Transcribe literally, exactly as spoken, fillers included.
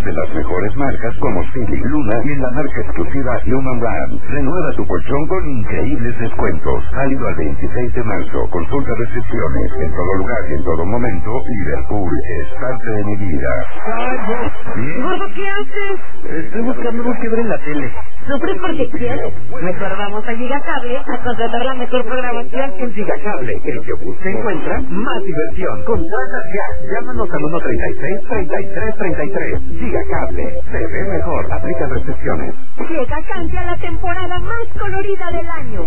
de las mejores marcas como Philips, Luna y en la marca exclusiva Human Brand. Renueva tu colchón con increíbles descuentos. Válido al veintiséis de marzo. Consulta restricciones. En todo lugar y en todo momento, Liverpool es parte de mi vida. Gordo, ¿qué haces? Estoy buscando algo que ver en la tele. ¿Sufres porque quieres? Mejor vamos a Gigacable a contratar la mejor programación. En Gigacable, el que busca encuentra más diversión. Contrata ya. Llámanos al uno treinta y seis, treinta y tres treinta y tres. Gigacable. Se ve mejor. Aplica restricciones. Llega Cancha la temporada más colorida del año.